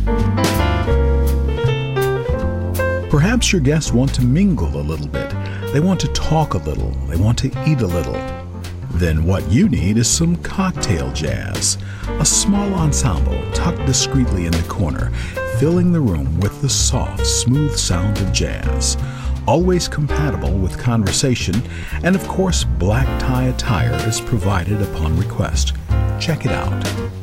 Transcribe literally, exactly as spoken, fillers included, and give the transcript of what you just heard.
Perhaps your guests want to mingle a little bit. They want to talk a little. They want to eat a little. Then what you need is some cocktail jazz. A small ensemble tucked discreetly in the corner, filling the room with the soft, smooth sound of jazz. Always compatible with conversation, and of course black tie attire is provided upon request. Check it out.